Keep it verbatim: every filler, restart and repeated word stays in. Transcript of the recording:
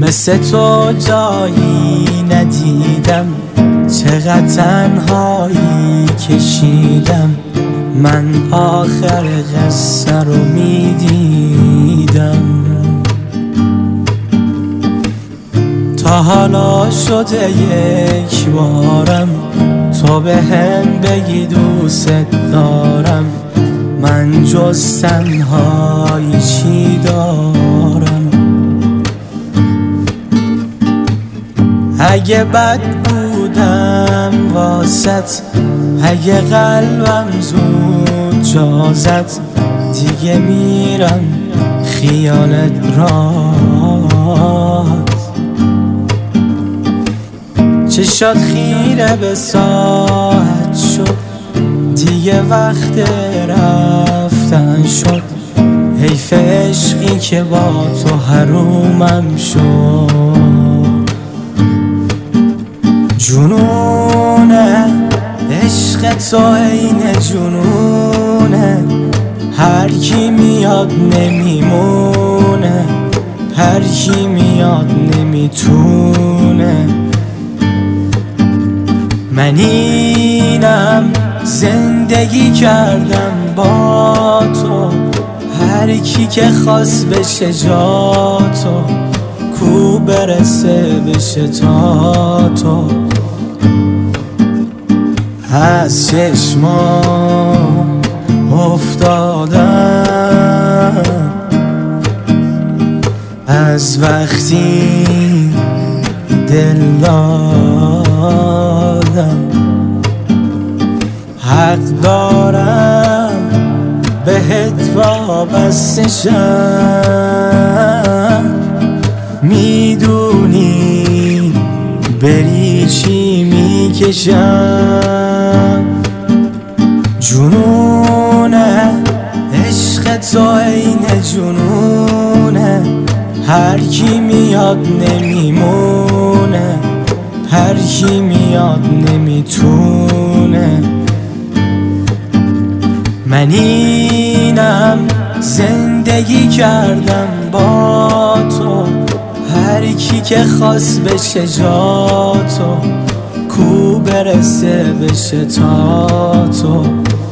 مثل تو جایی ندیدم، چقدر تنهایی کشیدم. من آخر قصه رو میدیدم. تا حالا شده یک بارم تو به هم بگی دوست دارم. من جز تنهایی چی دارم؟ اگه بد بودم واسط، اگه قلبم زود جا زد، دیگه میرم خیالت رات. چشات خیره به ساعت شد، دیگه وقت رفتن شد. حیف عشقی که با تو حرومم شد. جنونه عشق تو عین جنونه، هر کی میاد نمیمونه، هر کی میاد نمیتونه. من اینم زندگی کردم با تو، هر کی که خواست بشه جا تو، کو برسه بشه تا تو. از چشمام افتادم، از وقتی دل دادم. حق دارم بهت وابسته شم، میدونی بری چی میکشم. جنونه عشق تو عین جنونه، هر کی میاد نمیمونه، هر کی میاد نمیتونه. من اینم زندگی کردم با تو، هر کی که خواست بشه جا تو، کو برسه بشه تا تو.